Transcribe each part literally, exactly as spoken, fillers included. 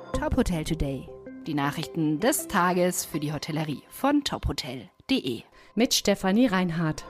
Top Hotel Today. Die Nachrichten des Tages für die Hotellerie von top hotel punkt de. Mit Stefanie Reinhardt.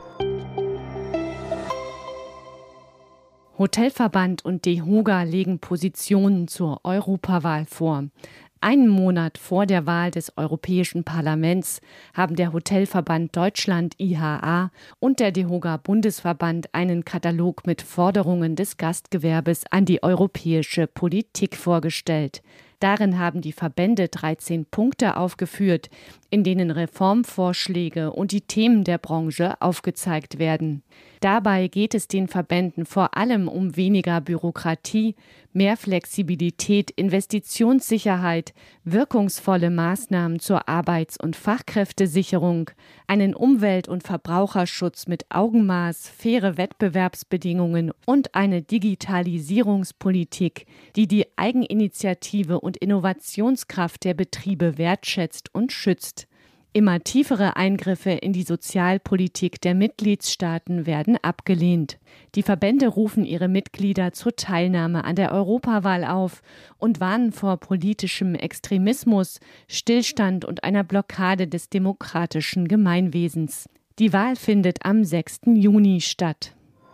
Hotelverband und DEHOGA legen Positionen zur Europawahl vor. Einen Monat vor der Wahl des Europäischen Parlaments haben der Hotelverband Deutschland I H A und der DEHOGA-Bundesverband einen Katalog mit Forderungen des Gastgewerbes an die europäische Politik vorgestellt. Darin haben die Verbände dreizehn Punkte aufgeführt, in denen Reformvorschläge und die Themen der Branche aufgezeigt werden. Dabei geht es den Verbänden vor allem um weniger Bürokratie, mehr Flexibilität, Investitionssicherheit, wirkungsvolle Maßnahmen zur Arbeits- und Fachkräftesicherung, einen Umwelt- und Verbraucherschutz mit Augenmaß, faire Wettbewerbsbedingungen und eine Digitalisierungspolitik, die die Eigeninitiative und Innovationskraft der Betriebe wertschätzt und schützt. Immer tiefere Eingriffe in die Sozialpolitik der Mitgliedstaaten werden abgelehnt. Die Verbände rufen ihre Mitglieder zur Teilnahme an der Europawahl auf und warnen vor politischem Extremismus, Stillstand und einer Blockade des demokratischen Gemeinwesens. Die Wahl findet am sechsten Juni statt.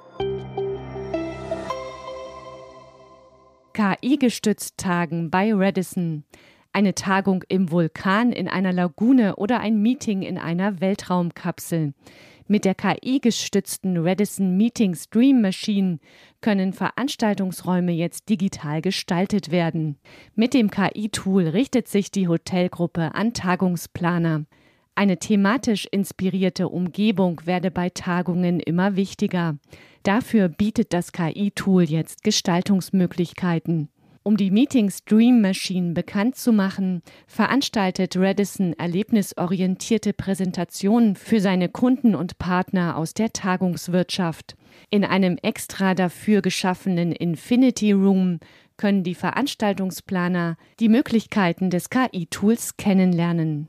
K I-gestützt tagen bei Radisson. Eine Tagung im Vulkan, in einer Lagune oder ein Meeting in einer Weltraumkapsel. Mit der K I-gestützten Radisson Meeting Stream Machine können Veranstaltungsräume jetzt digital gestaltet werden. Mit dem K I-Tool richtet sich die Hotelgruppe an Tagungsplaner. Eine thematisch inspirierte Umgebung werde bei Tagungen immer wichtiger. Dafür bietet das K I-Tool jetzt Gestaltungsmöglichkeiten. Um die Meeting Stream Machine bekannt zu machen, veranstaltet Radisson erlebnisorientierte Präsentationen für seine Kunden und Partner aus der Tagungswirtschaft. In einem extra dafür geschaffenen Infinity Room können die Veranstaltungsplaner die Möglichkeiten des K I-Tools kennenlernen.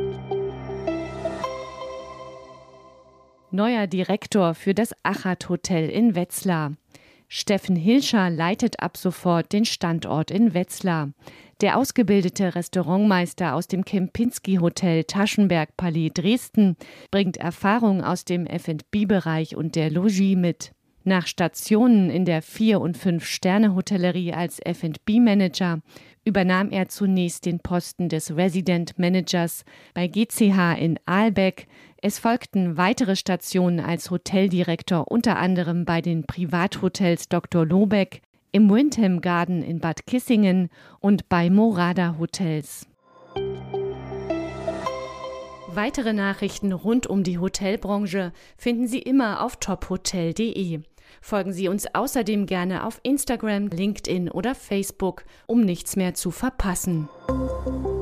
Neuer Direktor für das Achat Hotel in Wetzlar. Steffen Hilscher leitet ab sofort den Standort in Wetzlar. Der ausgebildete Restaurantmeister aus dem Kempinski-Hotel Taschenberg-Palais Dresden bringt Erfahrung aus dem F und B-Bereich und der Logis mit. Nach Stationen in der vier- und fünf-Sterne-Hotellerie als F und B-Manager übernahm er zunächst den Posten des Resident Managers bei G C H in Aalbeck. Es folgten weitere Stationen als Hoteldirektor, unter anderem bei den Privathotels Doktor Lobeck, im Wyndham Garden in Bad Kissingen und bei Morada Hotels. Weitere Nachrichten rund um die Hotelbranche finden Sie immer auf top hotel punkt de. Folgen Sie uns außerdem gerne auf Instagram, LinkedIn oder Facebook, um nichts mehr zu verpassen.